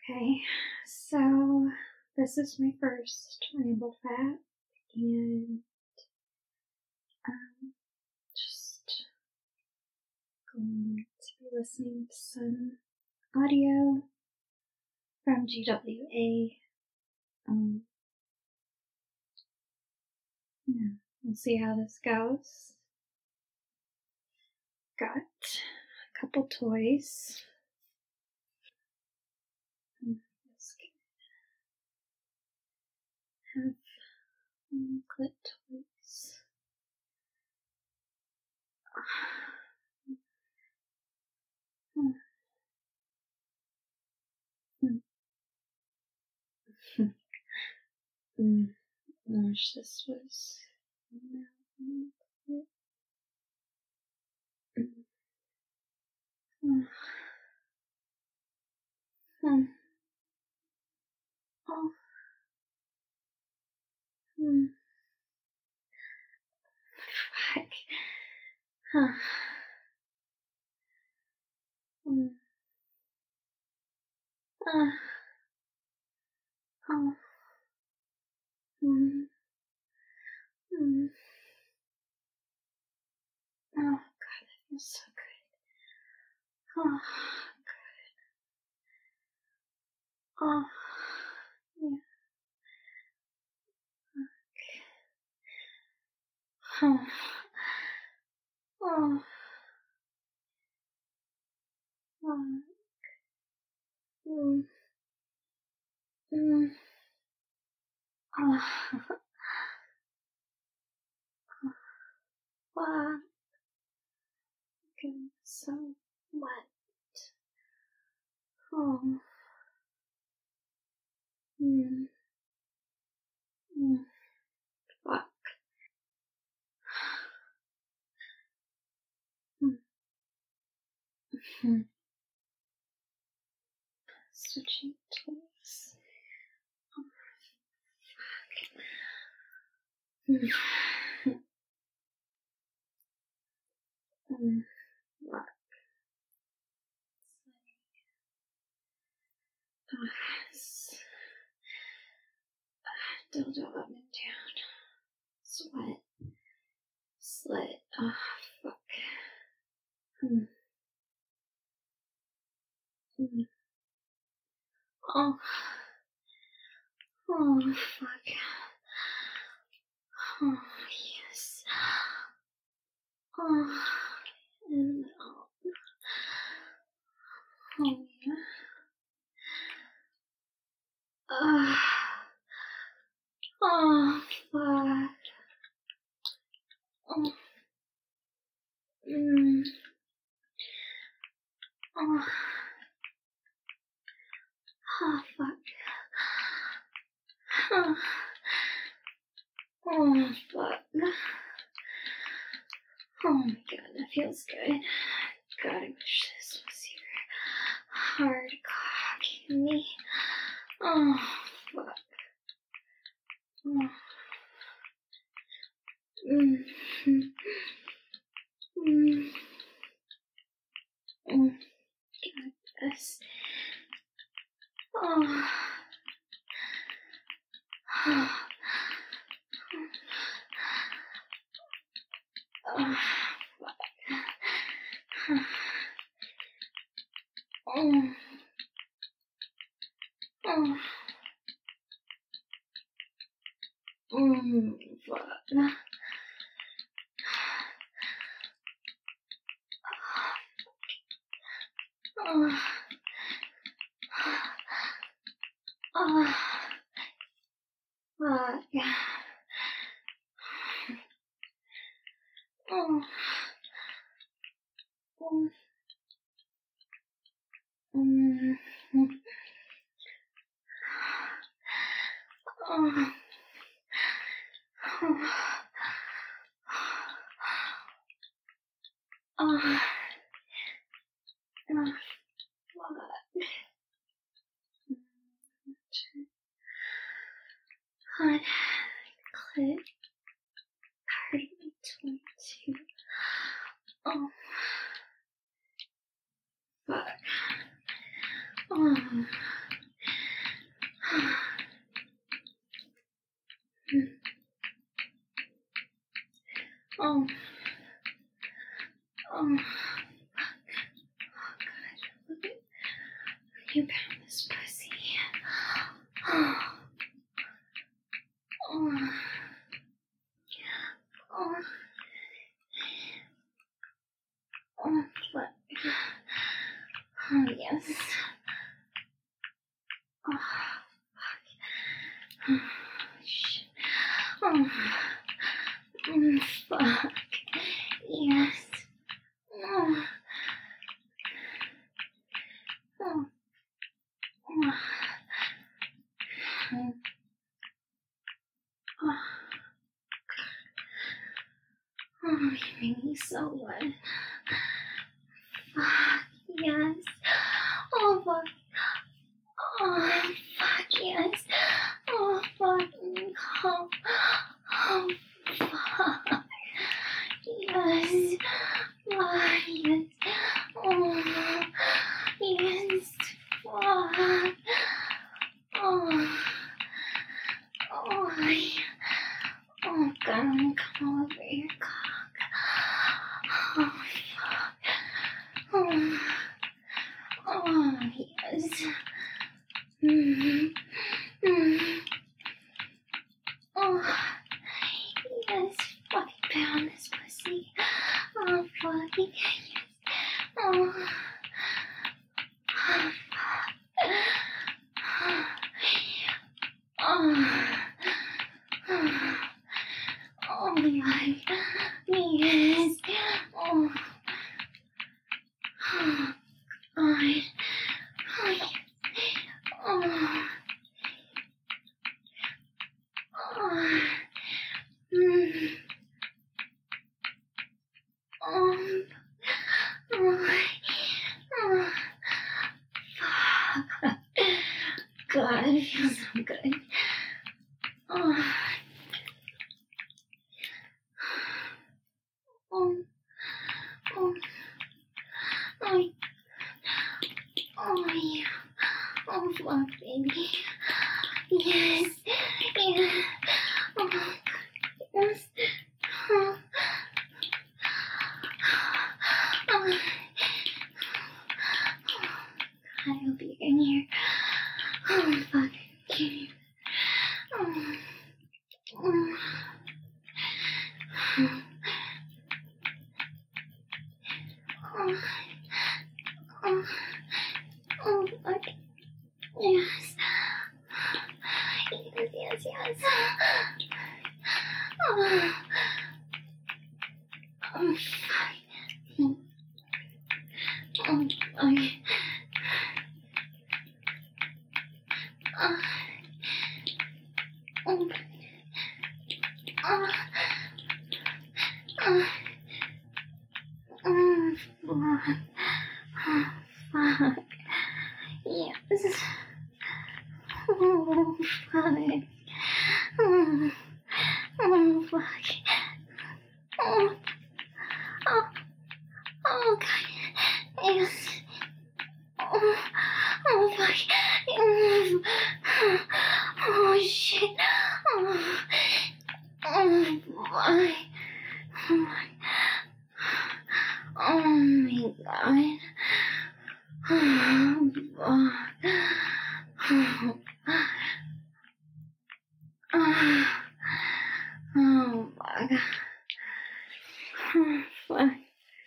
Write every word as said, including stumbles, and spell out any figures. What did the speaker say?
Okay, so this is my first ramble fat, and um, just going to be listening to some audio from G W A. Um, yeah, we'll see how this goes. Got a couple toys. Let's have um, clit toys. Hmm. Hmm. mm, I wish this was. Mm. Mm. Oh. Mm. Fuck. Huh. Mm. Uh. Oh. Mm. Mm. Oh, God, that feels so good. Oh, good. Oh, yeah. Oh. Oh. Oh. Mm. Mm. Oh. Wow. I'm so wet. Oh. Mm. Mm. Fuck. Mm. Mm. Switching toys. Oh, fuck. Mm. Mm. Fuck. Oh, dildo up and down. Sweat. Slit. Oh, fuck. Mm. Mm. Oh. Oh, fuck. Oh, yes. Oh, and oh. Oh, yeah. Oh, oh, fuck. Oh. Mm. Oh. Oh, fuck. Oh. Oh, fuck. Oh my god, that feels good. God, I wish this was your hard cock in me. Oh, fuck. Oh. Mm. Mm. Mm. God, yes. Oh. Oh. Oh, fuck. Oh. Oh. Mm, fuck. Oh. Oh. Fuck. Oh. Oh. Mm. Oh. Oh. Oh. Oh. Fuck. Hot clit part twenty-two. Oh. Fuck. Oh. You found this pussy. Oh. Oh. Oh. Oh, what? Oh, yes. Oh, fuck. Oh, shit. Oh. Mm, fuck. Yes. Oh. Oh. Oh. Oh. Oh, you make me so wet. Fuck, yes. Oh, fuck. Oh, fuck, yes. Oh, fuck. Oh, oh fuck. Yes. Oh, yes. Oh, yes. Fuck. Oh. Oh, oh, God, come over your cock. Oh, fuck. Oh, oh, yes. Mm-hmm. Mm-hmm. Oh, yes, fucking pound this pussy. Oh, fucking yes. Oh, oh, fuck. Oh, oh, oh my, yes. Oh, oh, God. Oh, yes. Oh, oh, mm, oh, oh, oh, fuck. God, it feels so good. Oh, oh, oh, oh, oh, yeah. Oh, fuck, baby. Yes, yeah. Oh, yes. Oh, oh. I'll be in here. Oh, fuck. Oh, oh. Oh, oh, oh, fuck. Yes. Yes, yes, yes. Oh, oh, fuck. Oh, okay. Oh, oh, oh, oh, oh, fuck. Oh, fuck. Yes. Oh, fuck. Oh, oh, fuck. Oh, oh, oh, God. Yes. Oh, oh, fuck. Oh, oh shit. Oh, oh, my. Oh, my. Oh, my God. Oh, fuck. Oh, oh, oh, my God. Oh, fuck.